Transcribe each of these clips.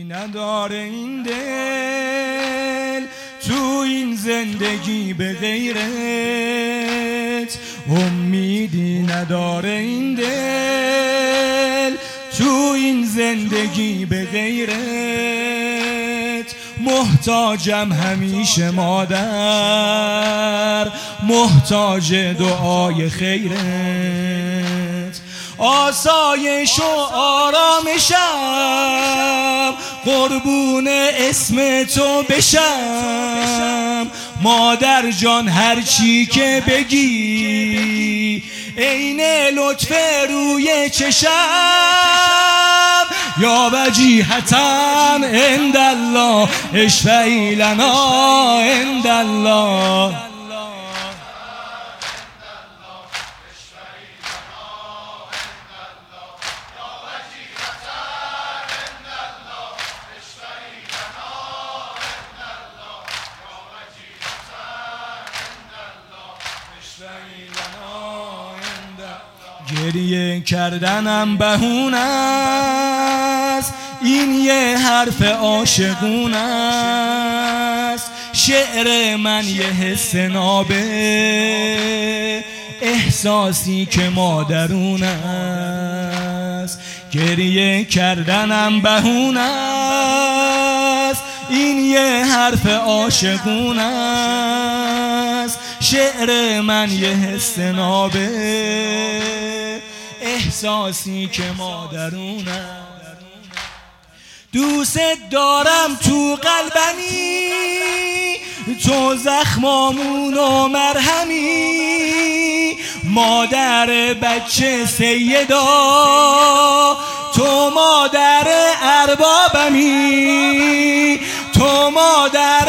نداره این دل تو این زندگی به غیرت، امیدی نداره این دل تو این زندگی به غیرت. محتاجم همیشه مادر، محتاج دعای خیرت، آسایش و آرامشم قربون اسم تو بشم. مادر جان هر چی که بگی عین لطف روی چشم. یا وجیهتا عند الله اشفعی لنا عند الله. گریه کردنم بهونه است، این یه حرف عاشقونه است. شعر من یه حس نابه، احساسی که مادرونه است. گریه کردنم بهونه است، این یه حرف عاشقونه است. شعر من یه حس نابه، احساسی که مادرونه. دوست دارم تو قلبمی، تو زخمامون و مرهمی. مادر بچه سیدا، تو مادر اربابمی، تو مادر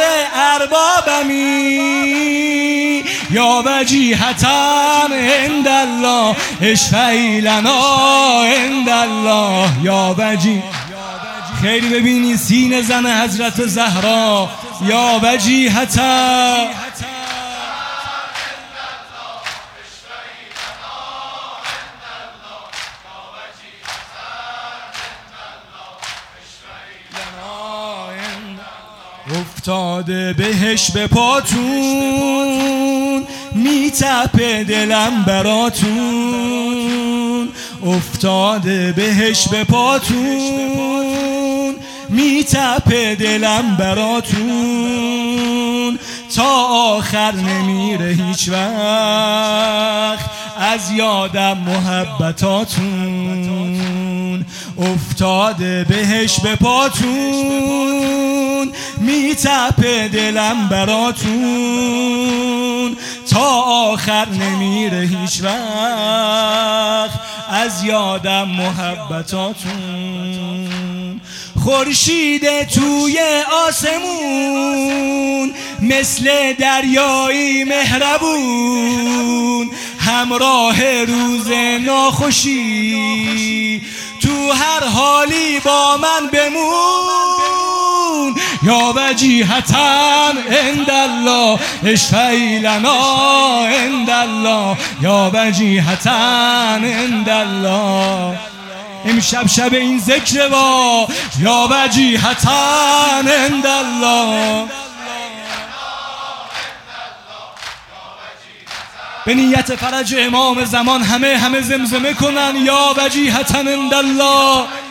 اربابمی. یا وجیهتا عند الله اشفعی لنا عند الله. یا وجیه خیلی ببینی سینه زن حضرت زهرا. یا وجیهتا افتاده بهش به پاتون، میتپه دلم براتون. افتاده بهش به پاتون، میتپه دلم براتون. تا آخر نمیره هیچ وقت از یادم محبتاتون. افتاده بهش به پاتون، میتپه دلم براتون. تا آخر نمیره هیچ وقت از یادم محبتاتون. خورشید توی آسمون مثل دریایی مهربون، همراه روز ناخوشی تو هر حالی با من بمون. یا وجیهتا عند الله اشفعی لنا عند الله. یا وجیهتا عند الله. امشب شب این ذکر با یا وجیهتا عند الله. به نیت فرج امام زمان همه زمزمه کنن یا وجیهتا عند الله.